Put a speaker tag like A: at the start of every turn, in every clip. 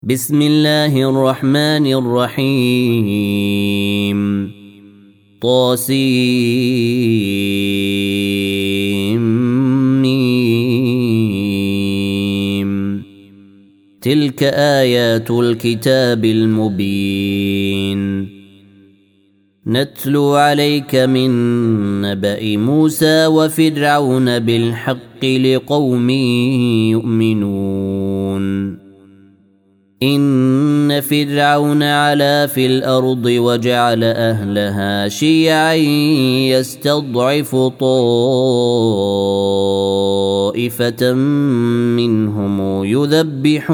A: بسم الله الرحمن الرحيم طاسيم تلك آيات الكتاب المبين نتلو عليك من نبأ موسى وفرعون بالحق لقوم يؤمنون إن فرعون علا في الأرض وجعل أهلها شيعا يستضعف طائفة منهم يذبح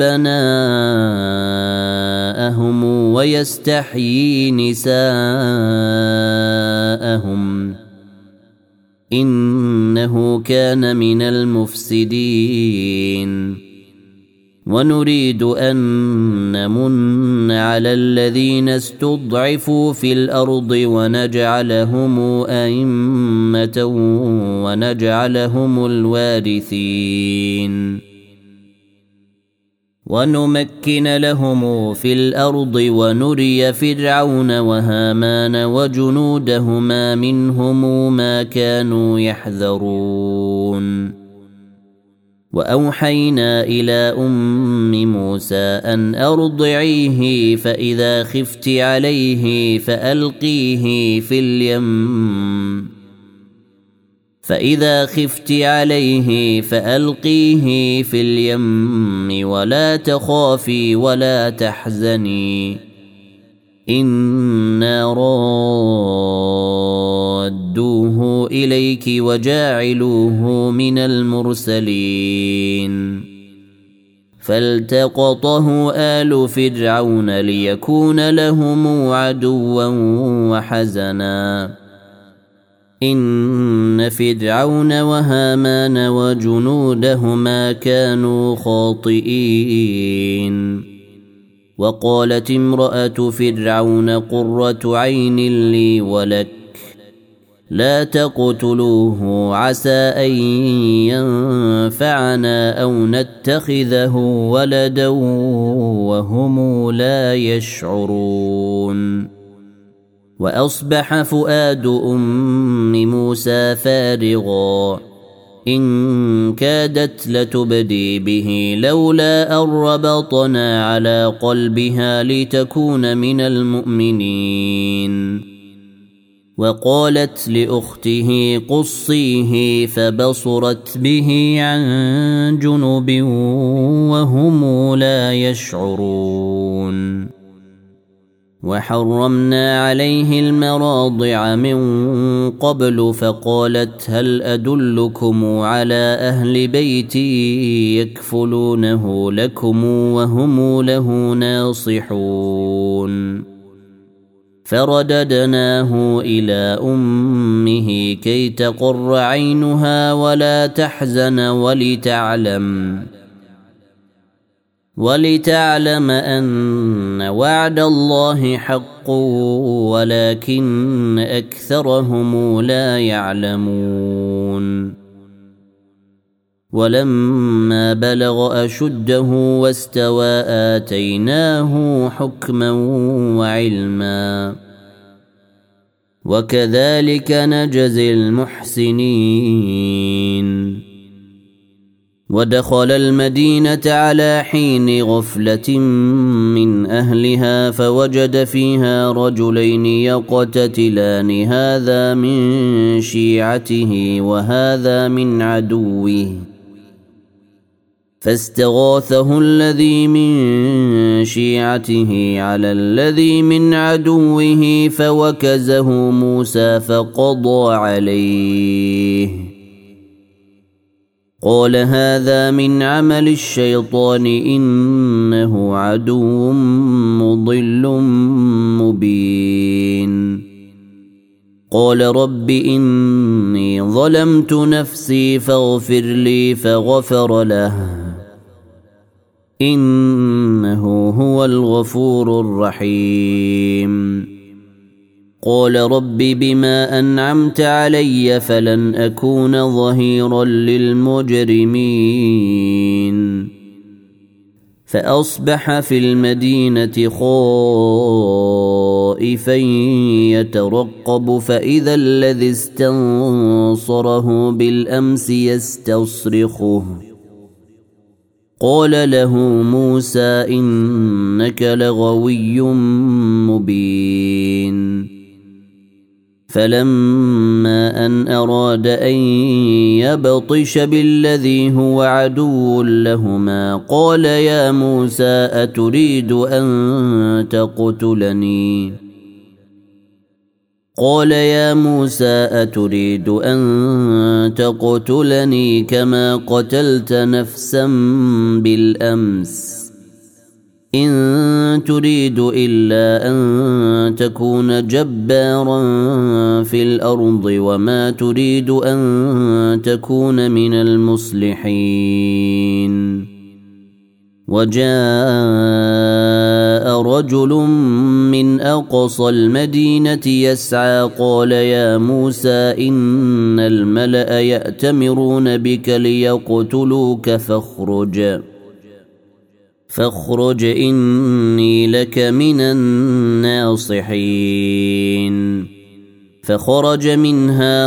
A: أبناءهم ويستحيي نساءهم إنه كان من المفسدين ونريد أن نمن على الذين استضعفوا في الأرض ونجعلهم أئمة ونجعلهم الوارثين ونمكن لهم في الأرض ونري فرعون وهامان وجنودهما منهم ما كانوا يحذرون وأوحينا إلى أم موسى أن أرضعيه فإذا خفت عليه فألقيه في اليم ولا تخافي ولا تحزني إنا رادوه إليك وجاعلوه من المرسلين فالتقطه آل فرعون ليكون لهم عدوا وحزنا إن فرعون وهامان وجنودهما كانوا خاطئين وقالت امرأة فرعون قرة عين لي ولك لا تقتلوه عسى أن ينفعنا أو نتخذه ولدا وهم لا يشعرون وأصبح فؤاد أم موسى فارغا إن كادت لتبدي به لولا أن ربطنا على قلبها لتكون من المؤمنين وقالت لأخته قصيه فبصرت به عن جنب وهم لا يشعرون وحرمنا عليه المراضع من قبل فقالت هل أدلكم على أهل بيتي يكفلونه لكم وهم له ناصحون فرددناه إلى أمه كي تقر عينها ولا تحزن ولتعلم أن وعد الله حق ولكن أكثرهم لا يعلمون ولما بلغ أشده واستوى آتيناه حكما وعلما وكذلك نجزي المحسنين ودخل المدينة على حين غفلة من أهلها فوجد فيها رجلين يقتتلان هذا من شيعته وهذا من عدوه فاستغاثه الذي من شيعته على الذي من عدوه فوكزه موسى فقضى عليه قال هذا من عمل الشيطان إنه عدو مضل مبين قال رب إني ظلمت نفسي فاغفر لي فغفر له إنه هو الغفور الرحيم قال رب بما أنعمت علي فلن أكون ظهيرا للمجرمين فأصبح في المدينة خائفا يترقب فإذا الذي استنصره بالأمس يستصرخه قال له موسى إنك لغوي مبين فلما أن أراد أن يبطش بالذي هو عدو لهما قال يا موسى أتريد أن تقتلني كما قتلت نفسا بالأمس إن تريد إلا أن تكون جبارا في الأرض وما تريد أن تكون من المصلحين وجاء رجل من أقصى المدينة يسعى قال يا موسى إن الملأ يأتمرون بك ليقتلوك فاخرج إني لك من الناصحين فخرج منها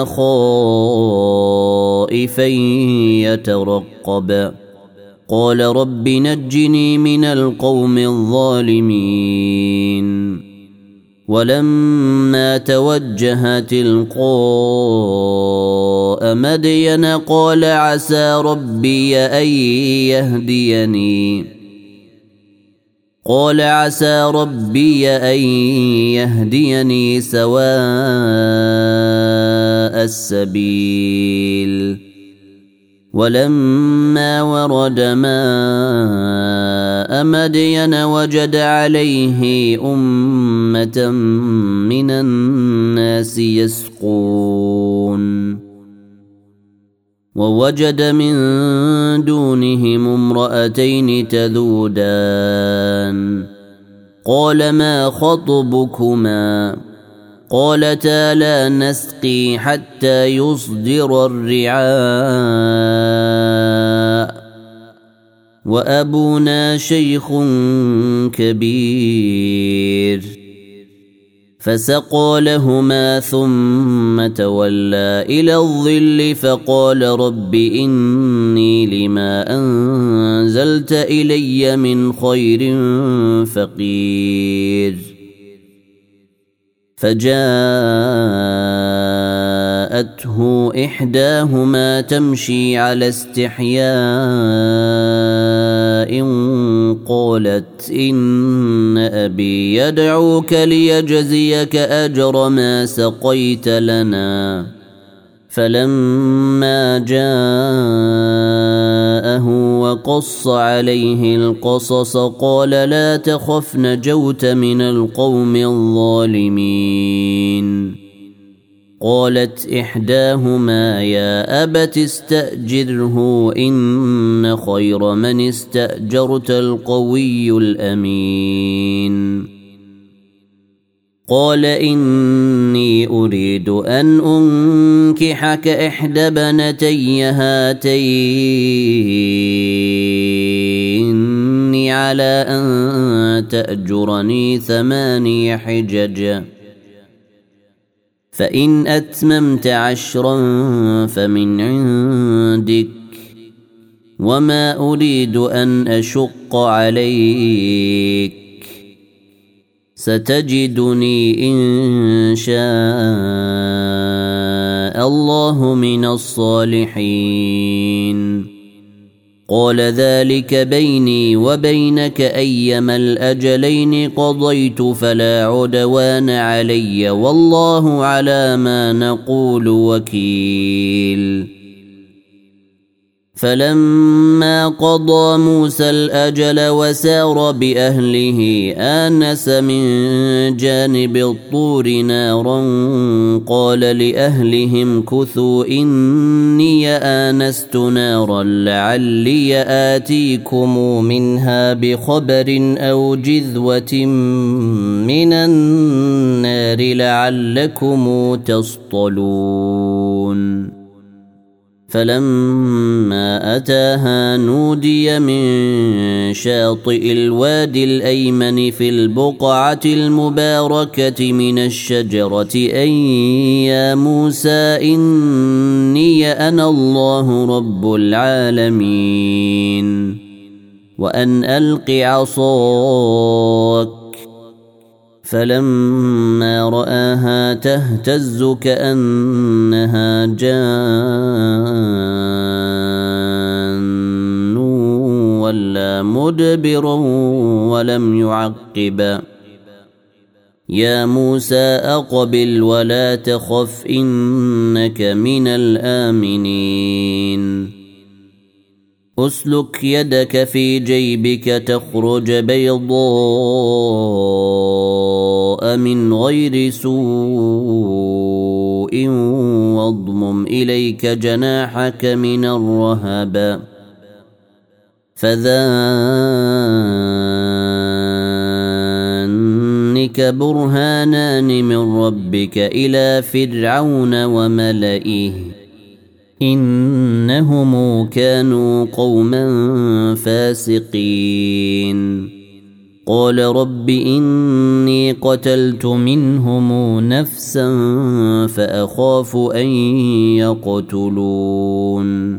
A: خائفا يترقب قال رب نجني من القوم الظالمين ولما توجه تلقاء مدين قال عسى ربي أن يهديني سواء السبيل ولما ورد ماء مدين وجد عليه أمة من الناس يسقون ووجد من دونهم امرأتين تذودان قال ما خطبكما قالتا لا نسقي حتى يصدر الرعاء وأبونا شيخ كبير فسقى لهما ثم تولى إلى الظل فقال رب إني لما أنزلت إلي من خير فقير فجاءته إحداهما تمشي على استحياء قالت إن أبي يدعوك ليجزيك أجر ما سقيت لنا فلما جاءه وقص عليه القصص قال لا تخف نجوت من القوم الظالمين قالت إحداهما يا أبت استأجره إن خير من استأجرت القوي الأمين قال إني أريد أن أنكحك إحدى بنتي هاتين على أن تأجرني 8 حجج فإن أتممت 10 فمن عندك وما أريد أن أشق عليك ستجدني إن شاء الله من الصالحين قال ذلك بيني وبينك أيما الأجلين قضيت فلا عدوان علي والله على ما نقول وكيل فلما قضى موسى الأجل وسار بأهله آنس من جانب الطور نارا قال لأهلهم كثوا إني آنست نارا لعلي آتيكم منها بخبر أو جذوة من النار لعلكم تصطلون فلما أتاها نودي من شاطئ الوادي الأيمن في البقعة المباركة من الشجرة أن يا موسى إني أنا الله رب العالمين وأن ألق عصاك فلما رآها تهتز كأنها جان ولا مدبرا ولم يعقب يا موسى أقبل ولا تخف إنك من الآمنين أسلك يدك في جيبك تخرج بيضاء من غير سوء واضمم إليك جناحك من الرهب فذلك برهانان من ربك إلى فرعون وملئه إنهم كانوا قوما فاسقين قال رب إني قتلت منهم نفسا فأخاف أن يقتلون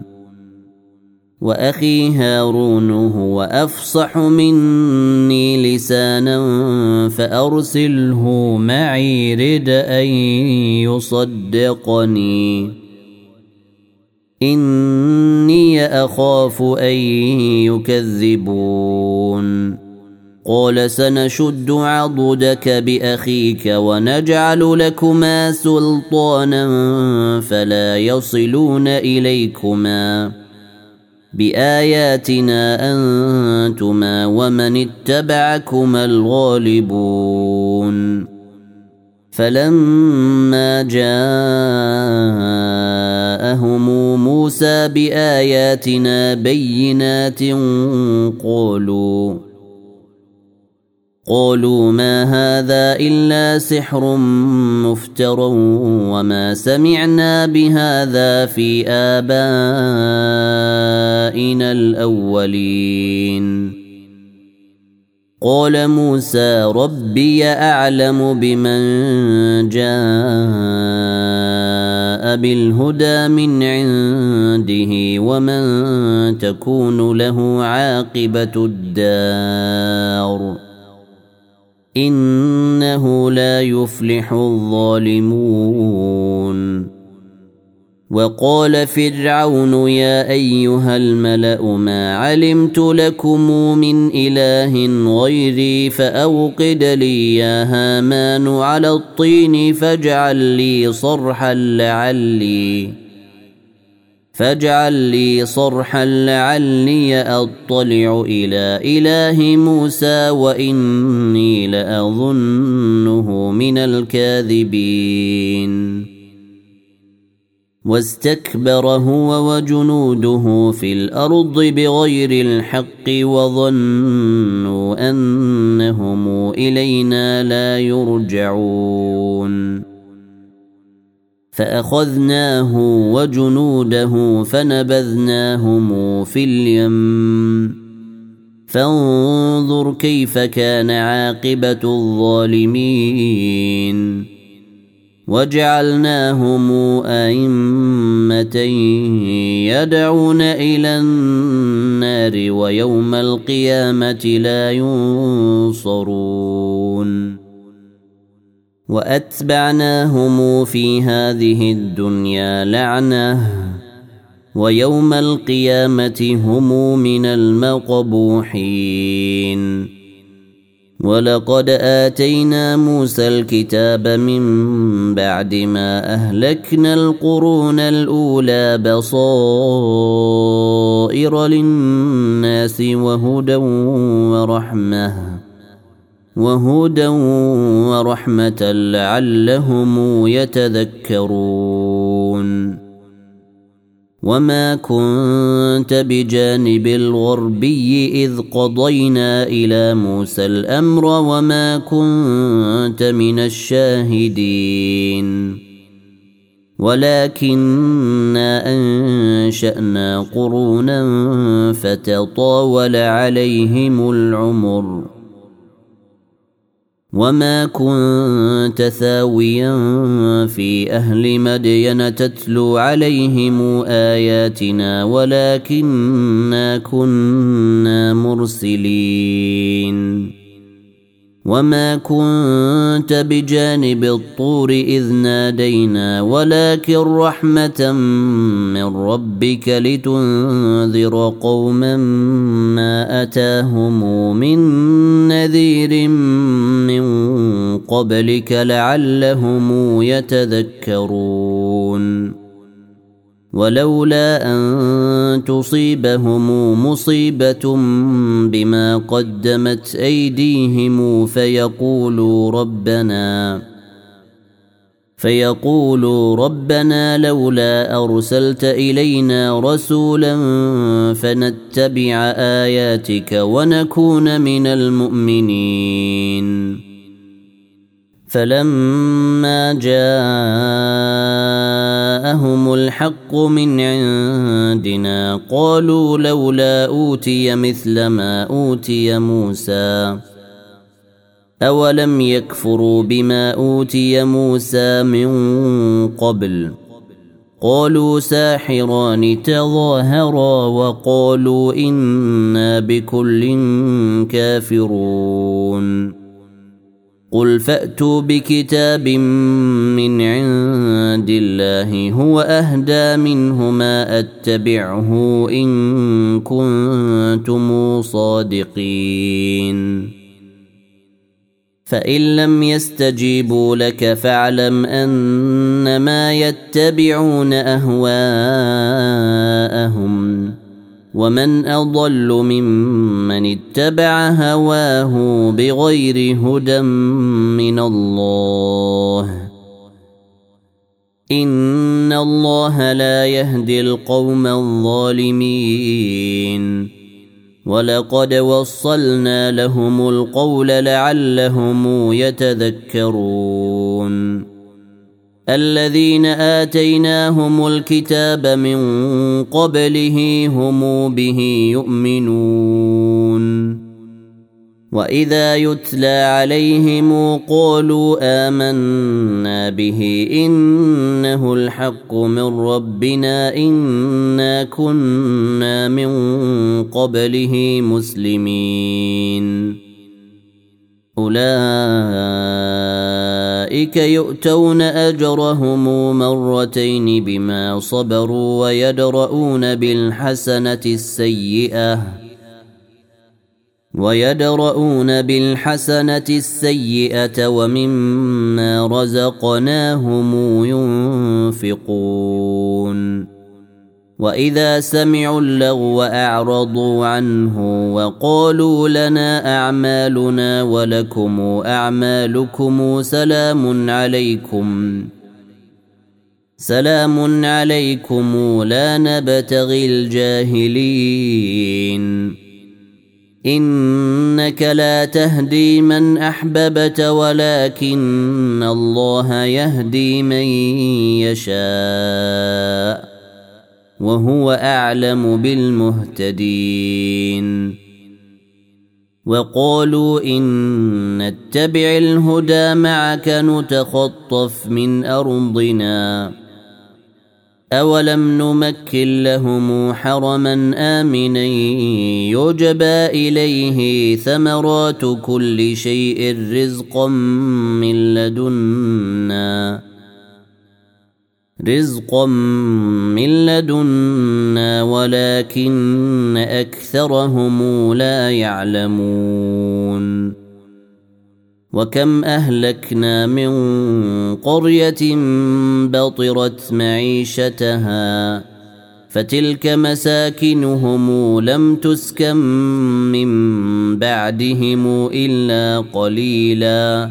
A: وأخي هارون هو أفصح مني لسانا فأرسله معي رد أن يصدقني إني أخاف أن يكذبون قال سنشد عضدك بأخيك ونجعل لكما سلطانا فلا يصلون إليكما بآياتنا أنتما ومن اتبعكما الغالبون فلما جاءهم موسى بآياتنا بينات قالوا ما هذا إلا سحر مفترى وما سمعنا بهذا في آبائنا الأولين قال موسى ربي أعلم بمن جاء بالهدى من عنده ومن تكون له عاقبة الدار إنه لا يفلح الظالمون وقال فرعون يا أيها الملأ ما علمت لكم من إله غيري فأوقد لي يا هامان على الطين فاجعل لي صرحا لعلي أطلع إلى إله موسى وإني لأظنه من الكاذبين واستكبر هو وجنوده في الأرض بغير الحق وظنوا أنهم إلينا لا يرجعون فأخذناه وجنوده فنبذناهم في اليم فانظر كيف كان عاقبة الظالمين وجعلناهم أئمة يدعون إلى النار ويوم القيامة لا ينصرون وأتبعناهم في هذه الدنيا لعنة ويوم القيامة هم من المقبوحين ولقد آتينا موسى الكتاب من بعد ما أهلكنا القرون الأولى بصائر للناس وهدى ورحمة لعلهم يتذكرون وما كنت بجانب الغربي إذ قضينا إلى موسى الأمر وما كنت من الشاهدين ولكننا أنشأنا قرونا فتطاول عليهم العمر وما كنت ثاويا في أهل مدين تتلو عليهم آياتنا ولكننا كنا مرسلين وما كنت بجانب الطور إذ نادينا ولكن رحمة من ربك لتنذر قوما ما أتاهم من نذير من قبلك لعلهم يتذكرون ولولا أن تصيبهم مصيبة بما قدمت أيديهم فيقولوا ربنا لولا أرسلت إلينا رسولا فنتبع آياتك ونكون من المؤمنين فلما جاءهم الحق من عندنا قالوا لولا أوتي مثل ما أوتي موسى أولم يكفروا بما أوتي موسى من قبل قالوا ساحران تظاهرا وقالوا إنا بكل كافرون قل فأتوا بكتاب من عند الله هو أهدى منهما أتبعه إن كنتم صادقين فإن لم يستجيبوا لك فاعلم أنما يتبعون أهواءهم ومن أضل ممن اتبع هواه بغير هدى من الله إن الله لا يهدي القوم الظالمين ولقد وصلنا لهم القول لعلهم يتذكرون الذين آتيناهم الكتاب من قبله هم به يؤمنون وإذا يتلى عليهم قالوا آمنا به إنه الحق من ربنا إنا كنا من قبله مسلمين أولئك يؤتون أجرهم مرتين بما صبروا ويدرؤون بالحسنة السيئة ومما رزقناهم ينفقون وإذا سمعوا اللغو أعرضوا عنه وقالوا لنا أعمالنا ولكم أعمالكم سلام عليكم لا نبتغي الجاهلين إنك لا تهدي من أحببت ولكن الله يهدي من يشاء وهو أعلم بالمهتدين وقالوا إن نتبع الهدى معك نتخطف من أرضنا أولم نمكن لهم حرما آمنا يجبى إليه ثمرات كل شيء رزقا من لدنا ولكن أكثرهم لا يعلمون وكم أهلكنا من قرية بطرت معيشتها فتلك مساكنهم لم تسكن من بعدهم إلا قليلا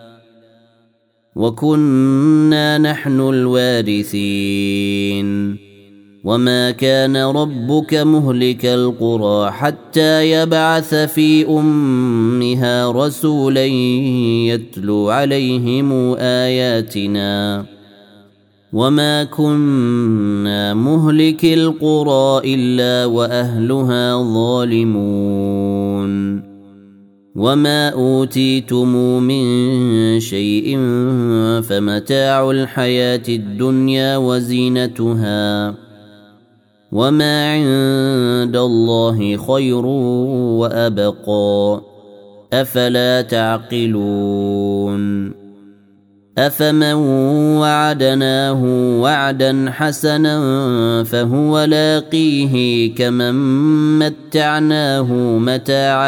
A: وكنا نحن الوارثين وما كان ربك مهلك القرى حتى يبعث في أمها رسولا يتلو عليهم آياتنا وما كنا مهلك القرى إلا وأهلها ظالمون وما أوتيتم من شيء فمتاع الحياة الدنيا وزينتها وما عند الله خير وأبقى أفلا تعقلون أفمن وعدناه وعدا حسنا فهو لاقيه كمن متعناه متاع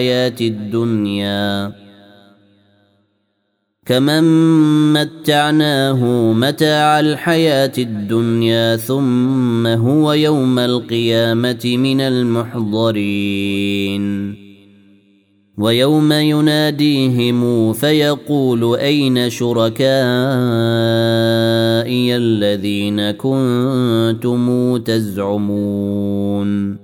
A: الحياة الدنيا ثم هو يوم القيامة من المحضرين ويوم يناديهم فيقول أين شركائي الذين كنتم تزعمون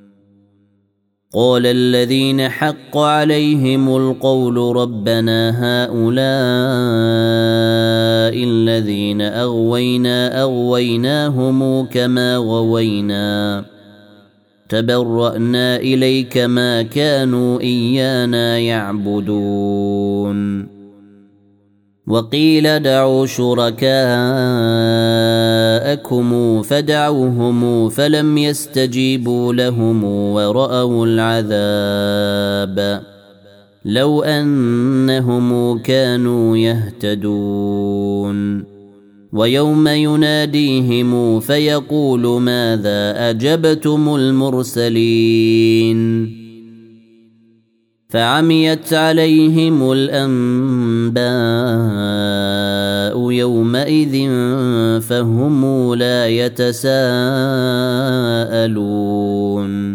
A: قال الذين حق عليهم القول ربنا هؤلاء الذين أغويناهم كما غوينا تبرأنا إليك ما كانوا إيانا يعبدون وقيل دعوا شركاءكم فدعوهم فلم يستجيبوا لهم ورأوا العذاب لو أنهم كانوا يهتدون ويوم يناديهم فيقول ماذا أجبتم المرسلين فعميت عليهم الأنباء يومئذ فهم لا يتساءلون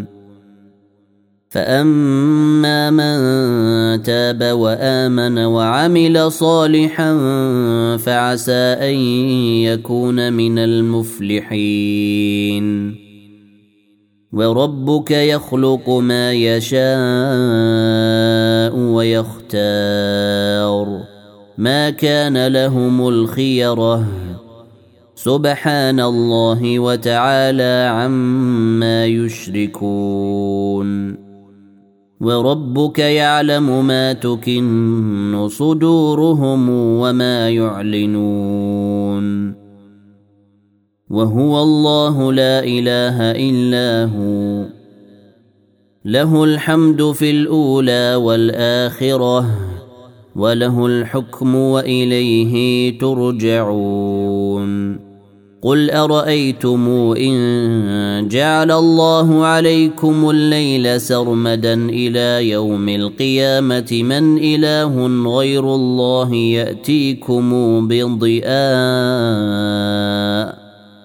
A: فأما من تاب وآمن وعمل صالحا فعسى أن يكون من المفلحين وربك يخلق ما يشاء ويختار ما كان لهم الخيرة سبحان الله وتعالى عما يشركون وربك يعلم ما تكن صدورهم وما يعلنون وهو الله لا إله إلا هو له الحمد في الأولى والآخرة وله الحكم وإليه ترجعون قل أرأيتم إن جعل الله عليكم الليل سرمدا إلى يوم القيامة من إله غير الله يأتيكم بضياء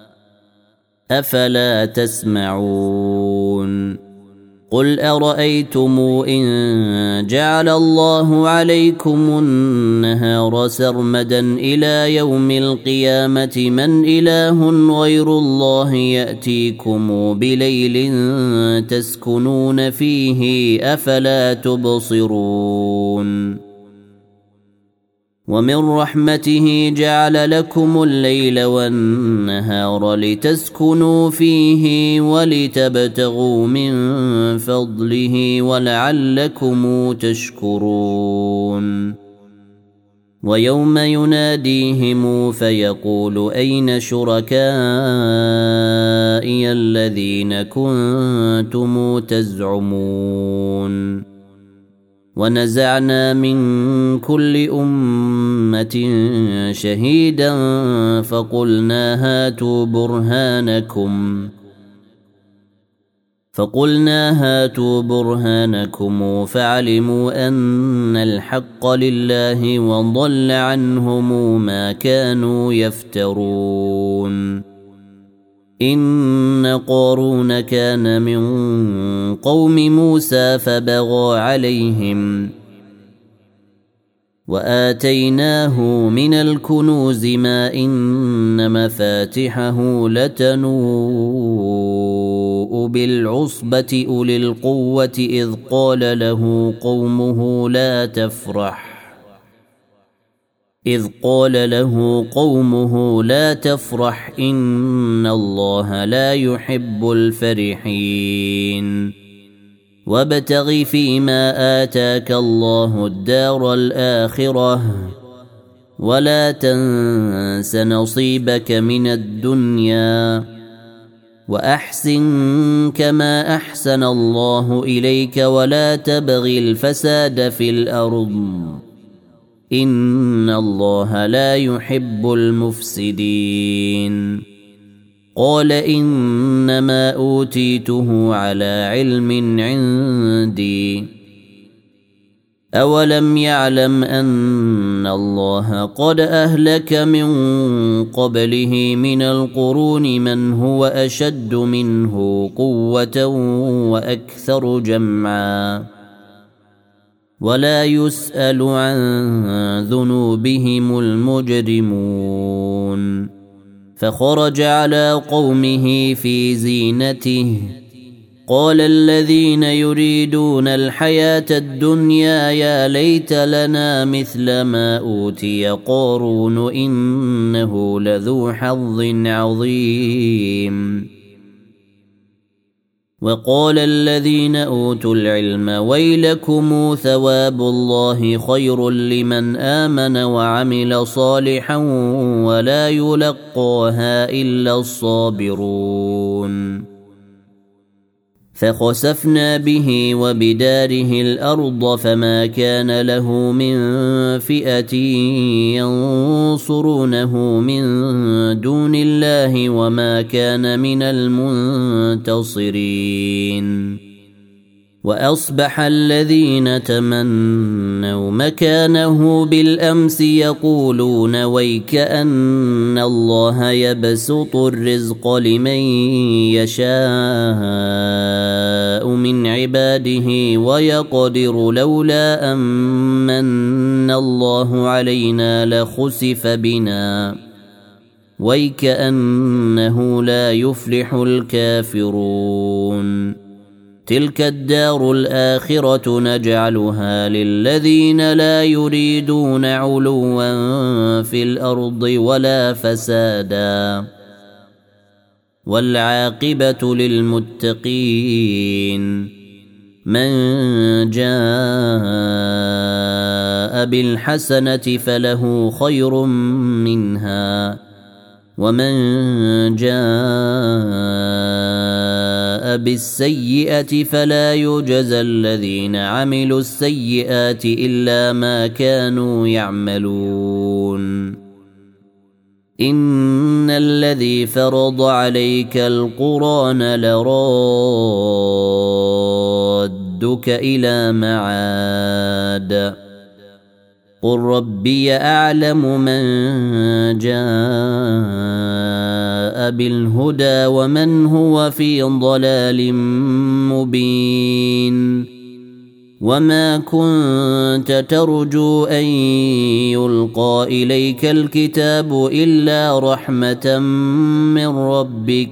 A: أفلا تسمعون قل أرأيتم إن جعل الله عليكم النهار سرمدا إلى يوم القيامة من إله غير الله يأتيكم بليل تسكنون فيه أفلا تبصرون ومن رحمته جعل لكم الليل والنهار لتسكنوا فيه ولتبتغوا من فضله ولعلكم تشكرون ويوم يناديهم فيقول أين شركائي الذين كنتم تزعمون ونزعنا من كل أمة شهيدا فقلنا هاتوا برهانكم فعلموا أن الحق لله وضل عنهم ما كانوا يفترون إن قارون كان من قوم موسى فبغى عليهم وآتيناه من الكنوز ما إن مفاتحه لتنوء بالعصبة أولي القوة إذ قال له قومه لا تفرح إذ قال له قومه لا تفرح إن الله لا يحب الفرحين وابتغ فيما آتاك الله الدار الآخرة ولا تنس نصيبك من الدنيا وأحسن كما أحسن الله إليك ولا تبغ الفساد في الأرض إن الله لا يحب المفسدين قال إنما أوتيته على علم عندي أولم يعلم أن الله قد أهلك من قبله من القرون من هو أشد منه قوة وأكثر جمعا ولا يسأل عن ذنوبهم المجرمون فخرج على قومه في زينته قال الذين يريدون الحياة الدنيا يا ليت لنا مثل ما أوتي قارون إنه لذو حظ عظيم وقال الذين أوتوا العلم ويلكم ثواب الله خير لمن آمن وعمل صالحا ولا يلقاها إلا الصابرون فخسفنا به وبداره الأرض فما كان له من فئة ينصرونه من دون الله وما كان من المنتصرين وأصبح الذين تمنوا مكانه بالأمس يقولون ويكأن الله يبسط الرزق لمن يشاء من عباده ويقدر لولا أمن الله علينا لخسف بنا ويكأنه لا يفلح الكافرون تلك الدار الآخرة نجعلها للذين لا يريدون علوا في الأرض ولا فسادا والعاقبة للمتقين من جاء بالحسنة فله خير منها ومن جاء بالسيئة فلا يجزى الذين عملوا السيئات إلا ما كانوا يعملون إن الذي فرض عليك القرآن لرادك إلى معاد قل ربي أعلم من جاء بالهدى ومن هو في ضلال مبين وما كنت ترجو أن يلقى إليك الكتاب إلا رحمة من ربك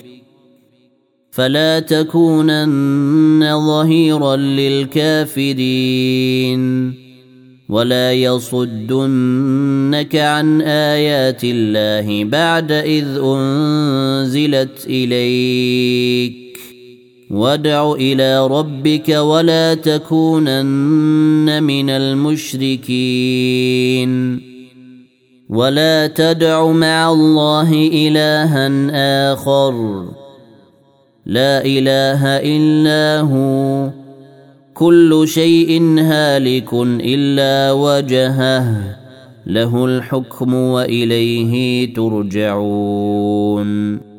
A: فلا تكونن ظهيرا للكافرين ولا يصدنك عن آيات الله بعد إذ أنزلت إليك وادع إلى ربك ولا تكونن من المشركين ولا تدع مع الله إلها آخر لا إله إلا هو كل شيء هالك إلا وجهه له الحكم وإليه ترجعون